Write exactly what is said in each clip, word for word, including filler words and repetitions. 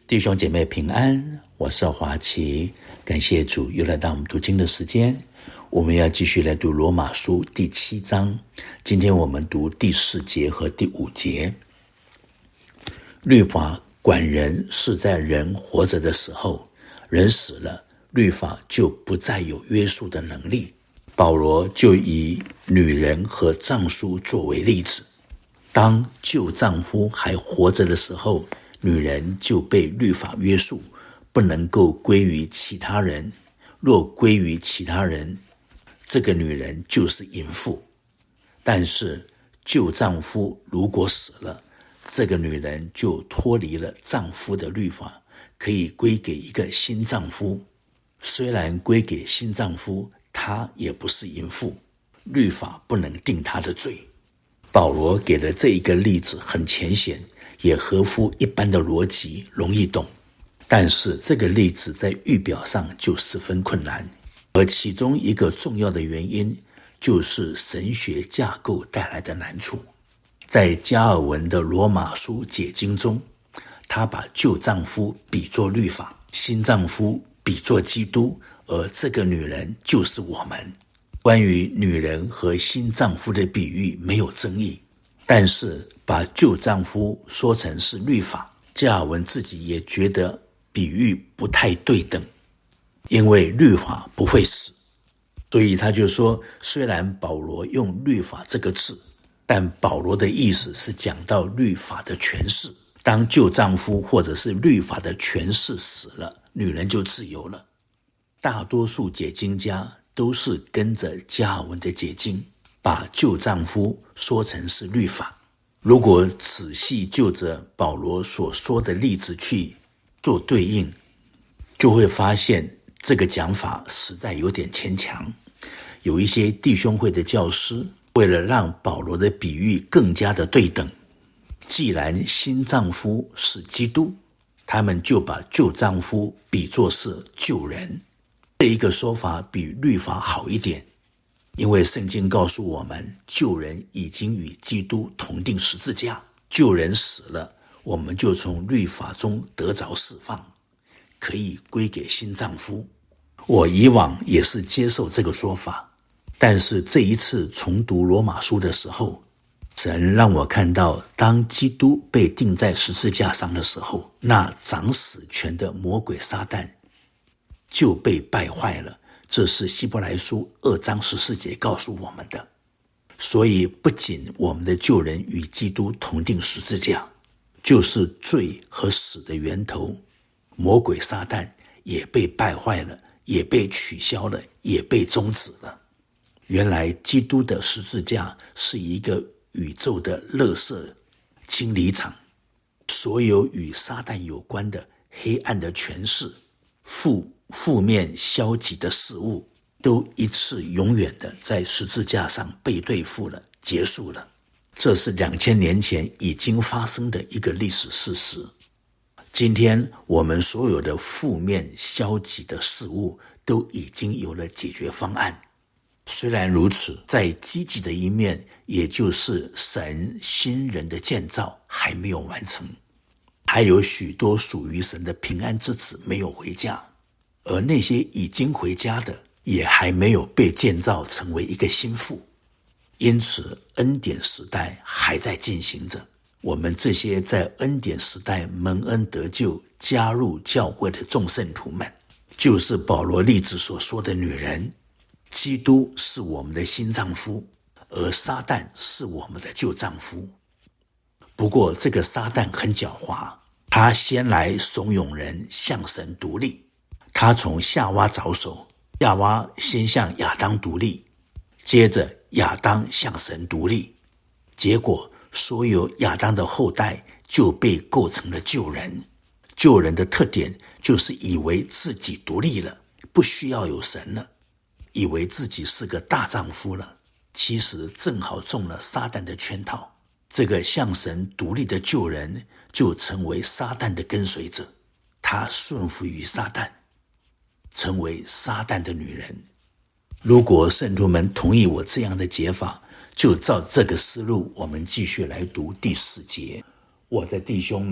弟兄姐妹平安，我是华奇，感谢主又来到我们读经的时间。我们要继续来读罗马书第七章，今天我们读第四节和第五节。律法管人是在人活着的时候，人死了，律法就不再有约束的能力。保罗就以女人和丈夫作为例子，当旧丈夫还活着的时候，女人就被律法约束，不能够归于其他人。若归于其他人，这个女人就是淫妇。但是旧丈夫如果死了，这个女人就脱离了丈夫的律法，可以归给一个新丈夫。虽然归给新丈夫，她也不是淫妇，律法不能定她的罪。保罗给的这一个例子很浅显，也合乎一般的逻辑，容易懂。但是这个例子在预表上就十分困难，而其中一个重要的原因就是神学架构带来的难处。在加尔文的罗马书解经中，他把旧丈夫比作律法，新丈夫比作基督，而这个女人就是我们。关于女人和新丈夫的比喻没有争议，但是把旧丈夫说成是律法，加尔文自己也觉得比喻不太对等，因为律法不会死，所以他就说，虽然保罗用律法这个字，但保罗的意思是讲到律法的权势，当旧丈夫或者是律法的权势死了，女人就自由了。大多数解经家都是跟着加尔文的解经，把旧丈夫说成是律法。如果仔细就着保罗所说的例子去做对应，就会发现这个讲法实在有点牵强。有一些弟兄会的教师为了让保罗的比喻更加的对等，既然新丈夫是基督，他们就把旧丈夫比作是旧人。这一个说法比律法好一点，因为圣经告诉我们，旧人已经与基督同定十字架，旧人死了，我们就从律法中得着释放，可以归给新丈夫。我以往也是接受这个说法，但是这一次重读罗马书的时候，神让我看到，当基督被钉在十字架上的时候，那掌死权的魔鬼撒旦就被败坏了。这是希伯来书二章十四节告诉我们的。所以不仅我们的旧人与基督同定十字架，就是罪和死的源头魔鬼撒旦也被败坏了，也被取消了，也被终止了。原来基督的十字架是一个宇宙的垃圾清理场，所有与撒旦有关的黑暗的权势、负负面消极的事物，都一次永远的在十字架上被对付了，结束了。这是两千年前已经发生的一个历史事实。今天我们所有的负面消极的事物都已经有了解决方案。虽然如此，在积极的一面，也就是神新人的建造还没有完成，还有许多属于神的平安之子没有回家，而那些已经回家的也还没有被建造成为一个新妇。因此恩典时代还在进行着。我们这些在恩典时代蒙恩得救加入教会的众圣徒们，就是保罗例子所说的女人。基督是我们的新丈夫，而撒旦是我们的旧丈夫。不过这个撒旦很狡猾，他先来怂恿人向神独立。他从夏娃着手，夏娃先向亚当独立，接着亚当向神独立，结果所有亚当的后代就被构成了旧人。旧人的特点就是以为自己独立了，不需要有神了，以为自己是个大丈夫了，其实正好中了撒旦的圈套。这个向神独立的旧人就成为撒旦的跟随者，他顺服于撒旦，成为撒旦的女人。如果圣徒们同意我这样的解法，就照这个思路，我们继续来读第四节。我的弟兄们，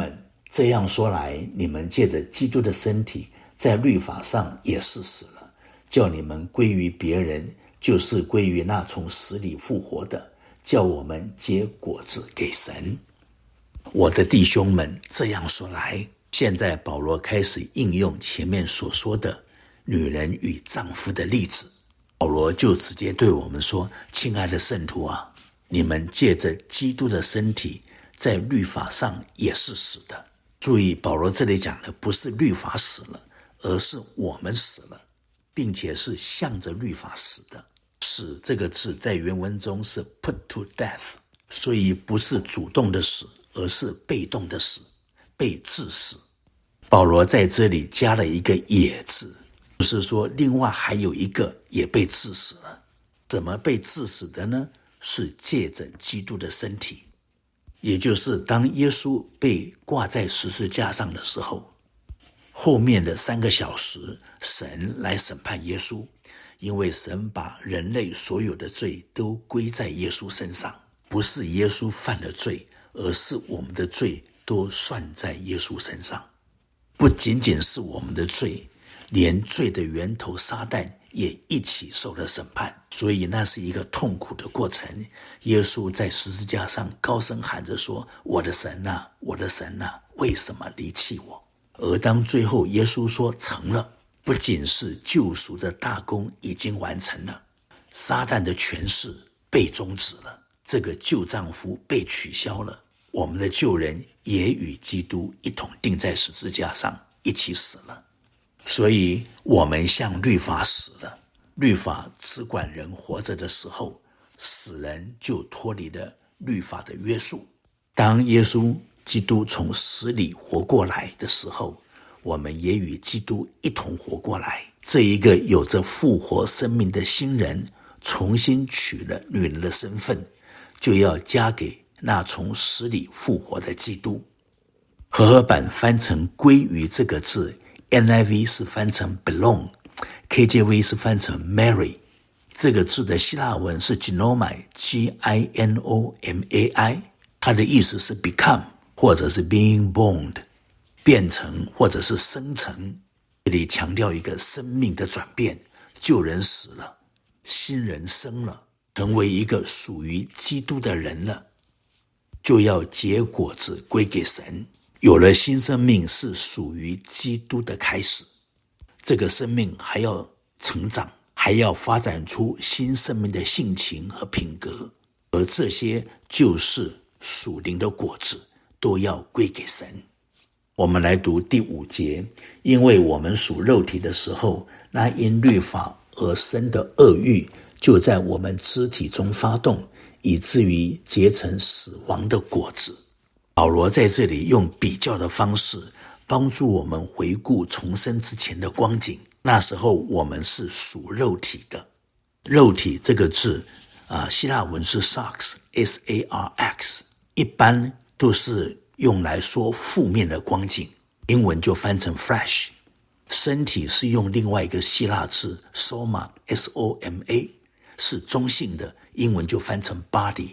这样说来，你们借着基督的身体，在律法上也是死了，叫你们归于别人，就是归于那从死里复活的，叫我们结果子给神。我的弟兄们，这样说来，现在保罗开始应用前面所说的女人与丈夫的例子。保罗就直接对我们说，亲爱的圣徒啊，你们借着基督的身体，在律法上也是死的。注意，保罗这里讲的不是律法死了，而是我们死了，并且是向着律法死的。死这个字在原文中是 put to death， 所以不是主动的死，而是被动的死，被致死。保罗在这里加了一个也字，就是说另外还有一个也被致死了。怎么被致死的呢？是借着基督的身体，也就是当耶稣被挂在十字架上的时候，后面的三个小时，神来审判耶稣，因为神把人类所有的罪都归在耶稣身上，不是耶稣犯了罪，而是我们的罪都算在耶稣身上。不仅仅是我们的罪，连罪的源头撒旦也一起受了审判，所以那是一个痛苦的过程。耶稣在十字架上高声喊着说，我的神啊，我的神啊，为什么离弃我？而当最后耶稣说成了，不仅是救赎的大功已经完成了，撒旦的权势被终止了，这个旧丈夫被取消了，我们的旧人也与基督一同钉在十字架上，一起死了。所以我们向律法死了，律法只管人活着的时候，死人就脱离了律法的约束。当耶稣基督从死里活过来的时候，我们也与基督一同活过来。这一个有着复活生命的新人，重新取了女人的身份，就要嫁给那从死里复活的基督。和合版翻成归于这个字， N I V 是翻成 belong， K J V 是翻成 marry。 这个字的希腊文是 ginomai， G I N O M A I， 它的意思是 become 或者是 being born， 变成或者是生成。这里强调一个生命的转变，旧人死了，新人生了，成为一个属于基督的人了，就要结果子归给神。有了新生命是属于基督的开始，这个生命还要成长，还要发展出新生命的性情和品格，而这些就是属灵的果子，都要归给神。我们来读第五节，因为我们属肉体的时候，那因律法而生的恶欲就在我们肢体中发动，以至于结成死亡的果子。保罗在这里用比较的方式帮助我们回顾重生之前的光景。那时候我们是属肉体的，肉体这个字啊，希腊文是 sarx S A R X， 一般都是用来说负面的光景，英文就翻成 flesh。 身体是用另外一个希腊字 soma S O M A， 是中性的，英文就翻成 body，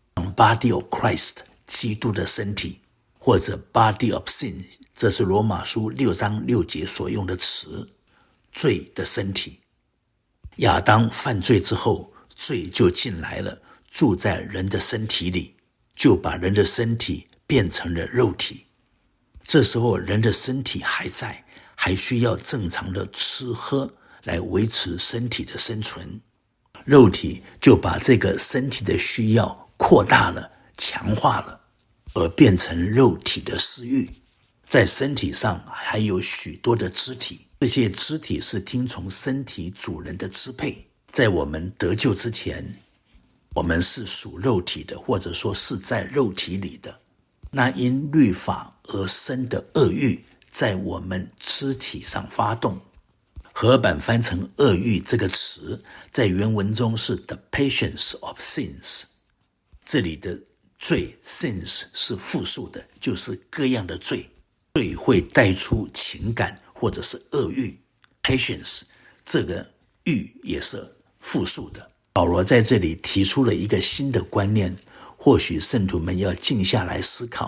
body of Christ，基督的身体，或者 body of sin， 这是罗马书六章六节所用的词，罪的身体。亚当犯罪之后，罪就进来了，住在人的身体里，就把人的身体变成了肉体。这时候人的身体还在，还需要正常的吃喝来维持身体的生存，肉体就把这个身体的需要扩大了，强化了，而变成肉体的私欲。在身体上还有许多的肢体，这些肢体是听从身体主人的支配。在我们得救之前，我们是属肉体的，或者说是在肉体里的。那因律法而生的恶欲在我们肢体上发动。和合版翻成恶欲这个词，在原文中是 the passions of sins， 这里的罪 sins 是复数的，就是各样的罪。罪会带出情感或者是恶欲， passions 这个欲也是复数的。保罗在这里提出了一个新的观念，或许圣徒们要静下来思考，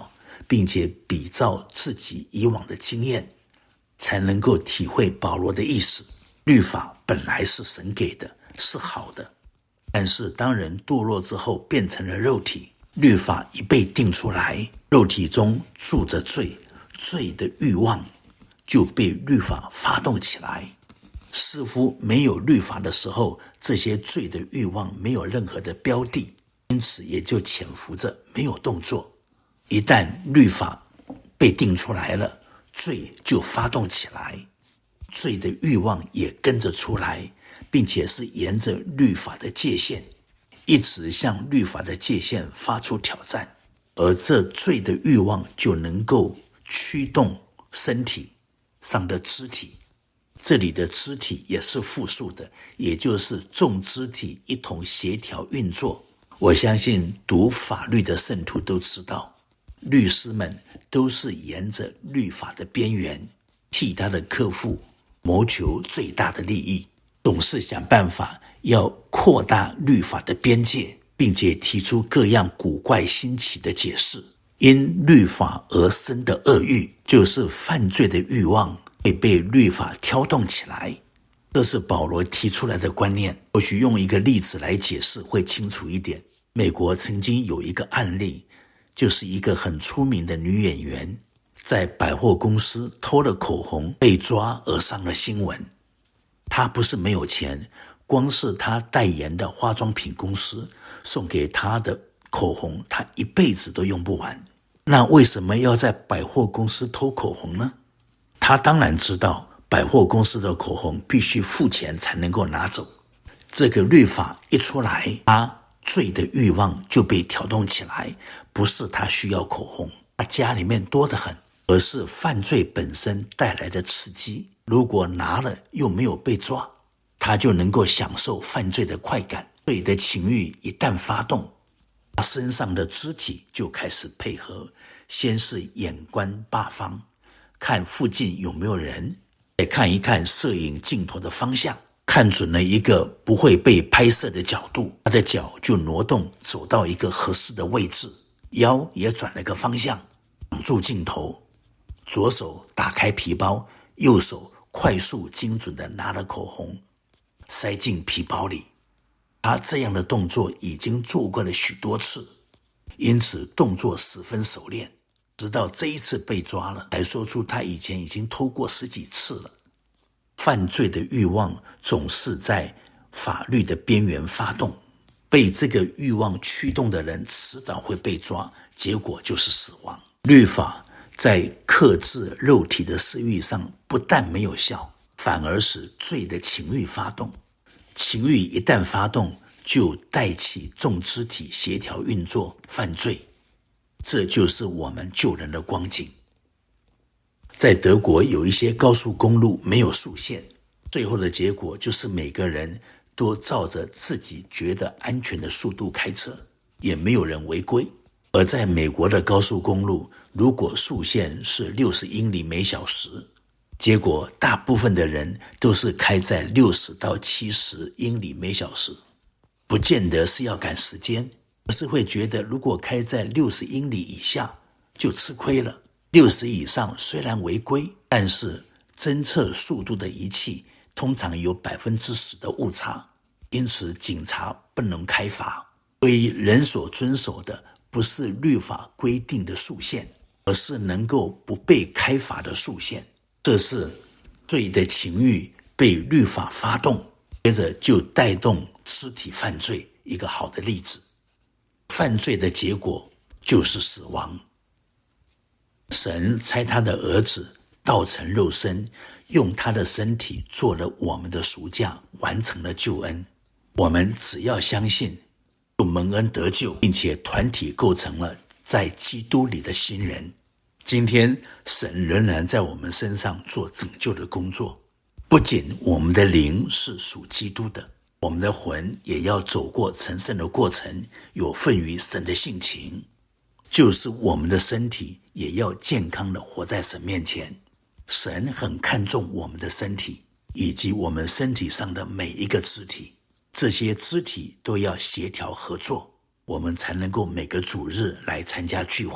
并且比照自己以往的经验，才能够体会保罗的意思。律法本来是神给的，是好的，但是当人堕落之后变成了肉体，律法一被定出来，肉体中住着罪，罪的欲望就被律法发动起来。似乎没有律法的时候，这些罪的欲望没有任何的标的，因此也就潜伏着没有动作。一旦律法被定出来了，罪就发动起来，罪的欲望也跟着出来，并且是沿着律法的界限，一直向律法的界限发出挑战，而这罪的欲望就能够驱动身体上的肢体。这里的肢体也是复数的，也就是众肢体一同协调运作。我相信读法律的圣徒都知道，律师们都是沿着律法的边缘，替他的客户谋求最大的利益，总是想办法要扩大律法的边界，并且提出各样古怪新奇的解释。因律法而生的恶欲，就是犯罪的欲望会被律法挑动起来。这是保罗提出来的观念，或许用一个例子来解释会清楚一点。美国曾经有一个案例，就是一个很出名的女演员在百货公司偷了口红被抓而上了新闻。她不是没有钱，光是她代言的化妆品公司送给她的口红，她一辈子都用不完。那为什么要在百货公司偷口红呢？她当然知道百货公司的口红必须付钱才能够拿走。这个律法一出来，她罪的欲望就被挑动起来，不是她需要口红，她家里面多得很，而是犯罪本身带来的刺激。如果拿了又没有被抓，她就能够享受犯罪的快感。罪的情欲一旦发动，她身上的肢体就开始配合，先是眼观八方，看附近有没有人，再看一看摄影镜头的方向，看准了一个不会被拍摄的角度，他的脚就挪动走到一个合适的位置，腰也转了个方向，挡住镜头，左手打开皮包，右手快速精准地拿了口红塞进皮包里。他这样的动作已经做过了许多次，因此动作十分熟练，直到这一次被抓了，才说出他以前已经偷过十几次了。犯罪的欲望总是在法律的边缘发动，被这个欲望驱动的人迟早会被抓，结果就是死亡。律法在克制肉体的私欲上不但没有效，反而使罪的情欲发动。情欲一旦发动，就带起众肢体协调运作犯罪，这就是我们救人的光景。在德国有一些高速公路没有速限，最后的结果就是每个人都照着自己觉得安全的速度开车，也没有人违规。而在美国的高速公路，如果速限是六十英里每小时，结果大部分的人都是开在六十到七十英里每小时，不见得是要赶时间，而是会觉得如果开在六十英里以下就吃亏了。六十以上虽然违规，但是侦测速度的仪器通常有 百分之十 的误差，因此警察不能开罚。所以人所遵守的不是律法规定的速限，而是能够不被开罚的速限。这是罪的情欲被律法发动，接着就带动肢体犯罪一个好的例子。犯罪的结果就是死亡。神差他的儿子道成肉身，用他的身体做了我们的赎价，完成了救恩。我们只要相信，就蒙恩得救，并且团体构成了在基督里的新人。今天神仍然在我们身上做拯救的工作，不仅我们的灵是属基督的，我们的魂也要走过成圣的过程，有份于神的性情，就是我们的身体也要健康的活在神面前。神很看重我们的身体，以及我们身体上的每一个肢体，这些肢体都要协调合作，我们才能够每个主日来参加聚会，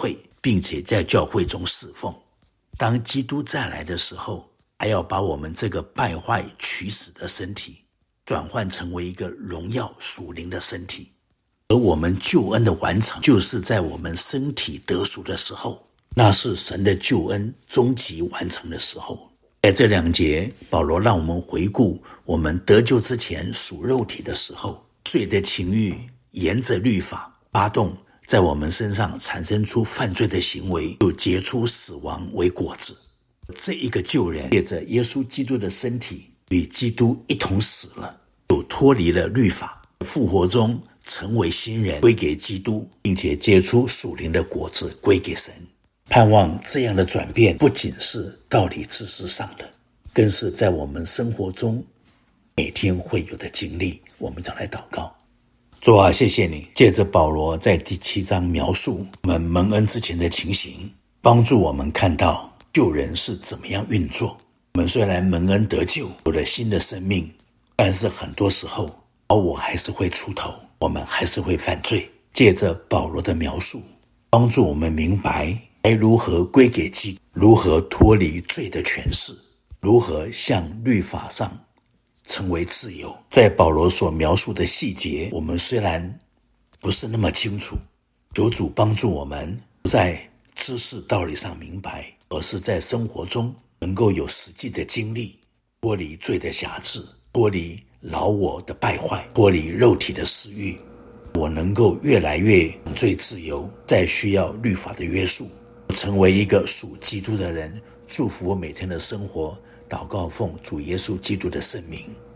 并且在教会中侍奉。当基督再来的时候，还要把我们这个败坏取死的身体转换成为一个荣耀属灵的身体。而我们救恩的完成，就是在我们身体得赎的时候，那是神的救恩终极完成的时候。在这两节，保罗让我们回顾我们得救之前属肉体的时候，罪的情欲沿着律法发动，在我们身上产生出犯罪的行为，就结出死亡为果子。这一个救人借着耶稣基督的身体与基督一同死了，就脱离了律法，复活中成为新人，归给基督，并且结出属灵的果子归给神。盼望这样的转变不仅是道理知识上的，更是在我们生活中每天会有的经历。我们将来祷告。主啊，谢谢你借着保罗在第七章描述我们蒙恩之前的情形，帮助我们看到救人是怎么样运作。我们虽然蒙恩得救，有了新的生命，但是很多时候我还是会出头，我们还是会犯罪。借着保罗的描述，帮助我们明白该如何归给基督，如何脱离罪的权势，如何向律法上成为自由。在保罗所描述的细节，我们虽然不是那么清楚，求主帮助我们不在知识道理上明白，而是在生活中能够有实际的经历，脱离罪的辖制，脱离老我的败坏，脱离肉体的私欲。我能够越来越从罪自由，再需要律法的约束，成为一个属基督的人。祝福我每天的生活，祷告奉主耶稣基督的圣名。